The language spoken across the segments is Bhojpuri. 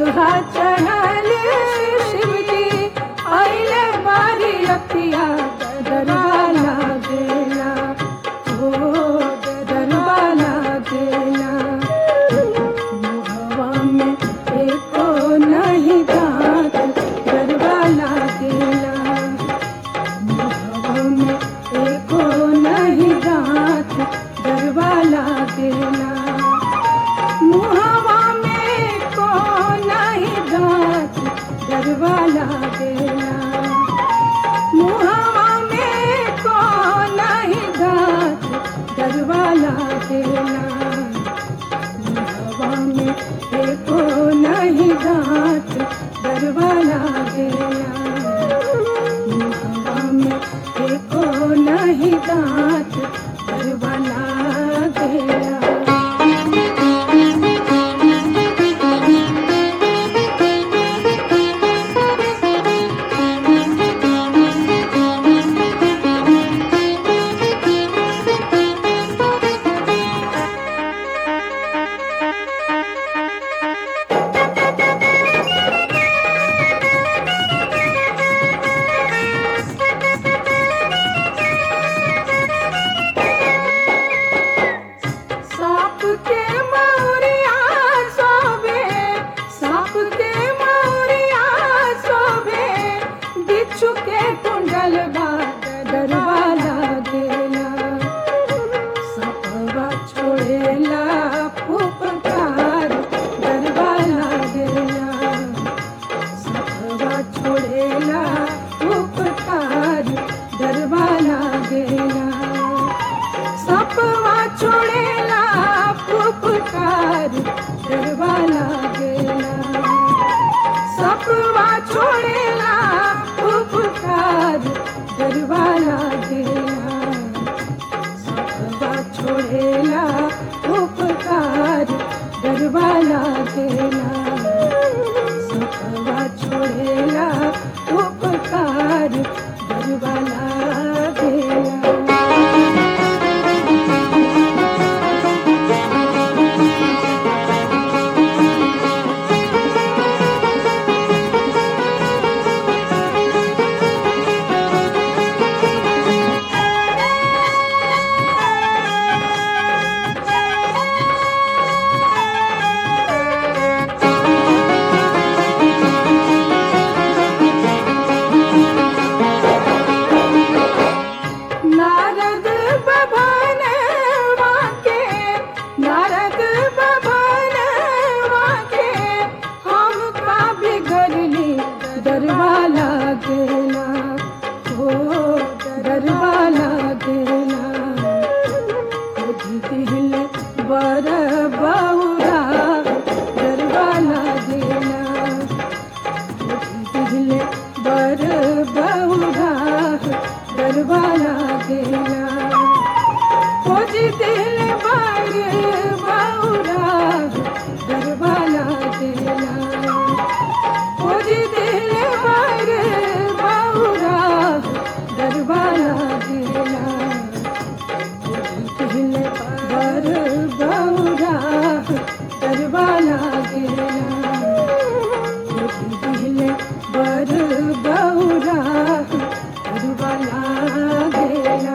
बरहा चढ़ल शिव जी आइले बारी अखिया दरवाला देना हो दरवाला देना मुहवा में एको नहीं दांत दरवाला देना मुहवा में एको नहीं दांत दरवाला देना मुहवा में को नहीं दांत दरवाला देना मुहवा में को नहीं दांत दरवाला देना मुहवा में एको नहीं दांत दरवाला देना मुहवा में एको नहीं दांत दरवाला देना। साप के मौरिया सोबे साप के मौरिया सोबे बिच्छू के कुंडल दरवाला देना सपवा छोड़ेला फुफकार दरवाला देना सपवा छोड़ेला फुफकार दरवाला देना सपवा छोड़ेला फुफकार दरवाला देना सपवा छोड़ेला फुफकार दरवाला देना सपवा छोड़ेला फुफकार दरवाला देना सपवा छोड़ेला फुफकार दरवाला देना। नारद बभन वाके नारद बभन वाके हमका बिगड़ली दरवाला देना हो दरवाला देना खोज दिल बर बौरा दरवाला देना खोज दिल बर बौरा दरवाला देना खोज दिल बर बौरा दरवाला देना खोज दिल बर बौरा दरवाला देना खोज दिल बर बौरा दरवाला देना खोज दिल बर बौरा दरवाला देना।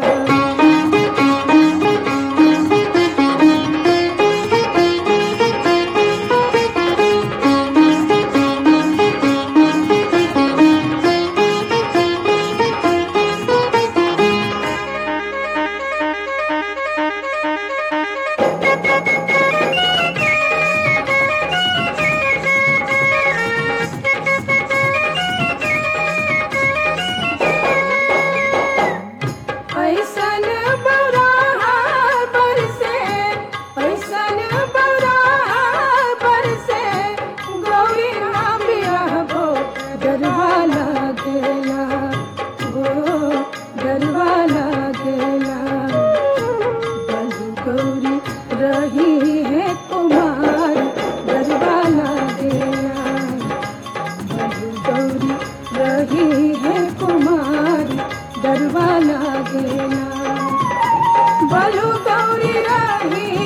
ऐसन बौराहा बरसे ऐसन बौराहा बरसे गौरी राम बियाहबो दरवाला देना हो दरवाला देना बलु गौरी रही है कुमार दरवाला देना बलु गौरी रही है कुमार दरवाला देना बलु गौरी रही